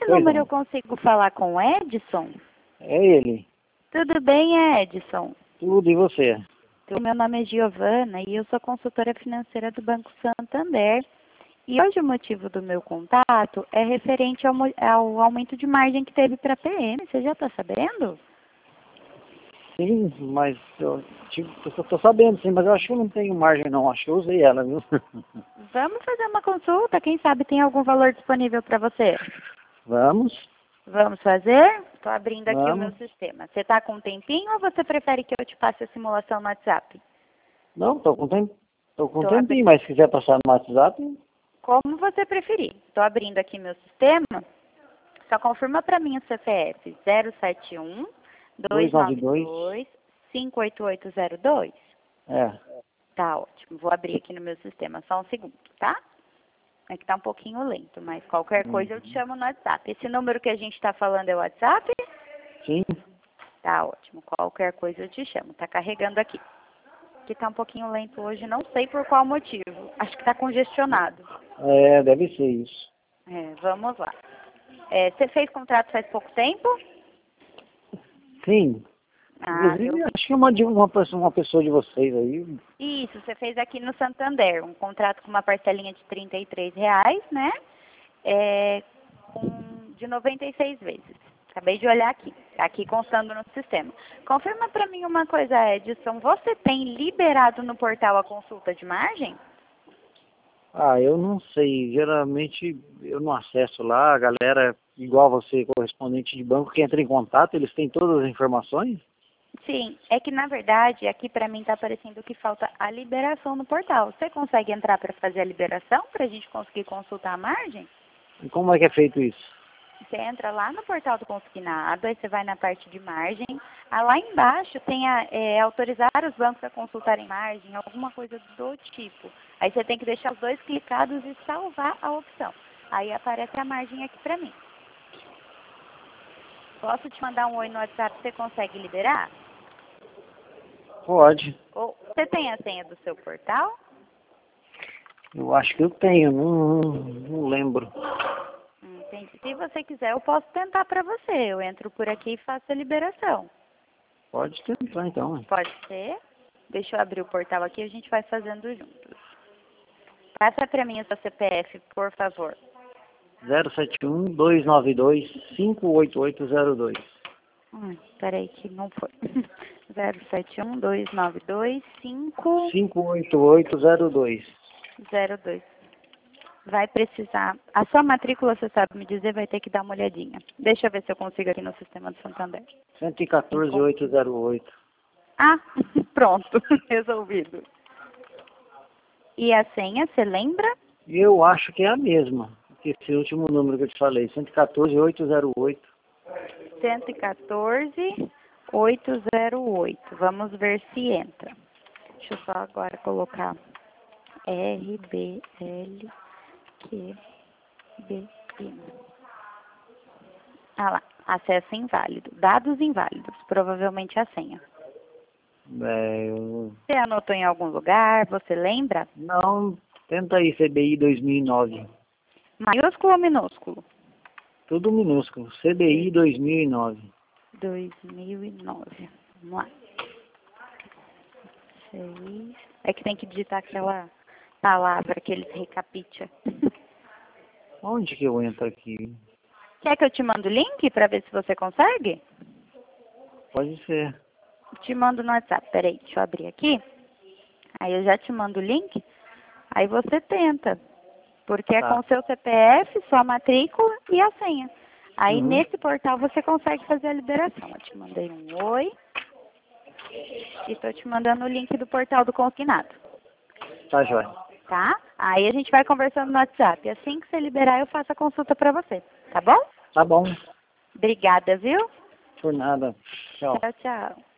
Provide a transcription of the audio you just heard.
Pois número não. eu consigo falar com o Edson? É ele. Tudo bem, Edson? Tudo, e você? Meu nome é Giovana e eu sou consultora financeira do Banco Santander. E hoje o motivo do meu contato é referente ao aumento de margem que teve para a PM. Você já está sabendo? Sim, mas eu tô sabendo, sim, mas eu acho que eu não tenho margem não, acho que eu usei ela, viu? Vamos fazer uma consulta, quem sabe tem algum valor disponível para você? Vamos, Vamos fazer? Estou abrindo aqui o meu vamos. sistema. Você está com um tempinho ou você prefere que eu te passe a simulação no WhatsApp? Não, tô com Estou tempinho, mas se quiser passar no WhatsApp, Como você preferir. Estou abrindo aqui meu sistema. Só confirma para mim o CPF 071 292, 292 58802. é, Tá ótimo. Vou abrir aqui no meu sistema. Só um segundo, tá? É que tá um pouquinho lento, mas qualquer coisa eu te chamo no WhatsApp. Esse número que a gente está falando é o WhatsApp? sim, Tá ótimo. Qualquer coisa eu te chamo. Tá carregando aqui. Que tá um pouquinho lento hoje, não sei por qual motivo. Acho que tá congestionado. deve ser isso. Vamos lá. Você fez contrato faz pouco tempo? Sim, Ah, inclusive acho que uma pessoa de vocês aí, Isso, você fez aqui no Santander, um contrato com uma parcelinha de R$ 33, né? É, de 96 vezes. Acabei de olhar aqui, tá aqui constando no sistema. Confirma para mim uma coisa, Edson, você tem liberado no portal a consulta de margem? eu não sei, geralmente eu não acesso lá, a galera, igual você, correspondente de banco, que entra em contato, eles têm todas as informações? Sim, é que na verdade aqui para mim está aparecendo que falta a liberação no portal. Você consegue entrar para fazer a liberação para a gente conseguir consultar a margem? E como é que é feito isso? Você entra lá no portal do consignado, aí você vai na parte de margem. Lá embaixo tem autorizar os bancos a consultarem margem, alguma coisa do tipo. Aí você tem que deixar os dois clicados e salvar a opção. Aí aparece a margem aqui para mim. Posso te mandar um oi no WhatsApp, você consegue liberar? Pode. Ou você tem a senha do seu portal? Eu acho que eu tenho, não lembro. Entendi. Se você quiser, eu posso tentar para você. Eu entro por aqui e faço a liberação. Pode tentar então. Hein? Pode ser? Deixa eu abrir o portal aqui e a gente vai fazendo juntos. Passa para mim o seu CPF, por favor. 071-292-58802. Peraí que não foi. 071-292-502. 58802. Vai precisar. A sua matrícula, você sabe me dizer, vai ter que dar uma olhadinha. Deixa eu ver se eu consigo aqui no sistema do Santander. 114808. Ah, pronto. Resolvido. E a senha, você lembra? Eu acho que é a mesma. Esse último número que eu te falei, 114808. 114808. Vamos ver se entra. Deixa eu só agora colocar RBLQBI. Ah lá, acesso inválido. Dados inválidos, provavelmente a senha. Você anotou em algum lugar? Você lembra? Não, tenta aí, CBI 2009. Maiúsculo ou minúsculo? Tudo minúsculo. CBI 2009. 2009. Vamos lá. 6. É que tem que digitar aquela palavra que eles recapitcha. Onde que eu entro aqui? Quer que eu te mando o link para ver se você consegue? Pode ser. Te mando no WhatsApp. Peraí, deixa eu abrir aqui. Aí eu já te mando o link. Aí você tenta. Porque é com o seu CPF, sua matrícula e a senha. Aí nesse portal você consegue fazer a liberação. Eu te mandei um oi. E estou te mandando o link do portal do consignado. Tá, joia. Tá? Aí a gente vai conversando no WhatsApp. Assim que você liberar, eu faço a consulta para você. Tá bom? Tá bom. Obrigada, viu? Por nada. Tchau. Tchau, tchau.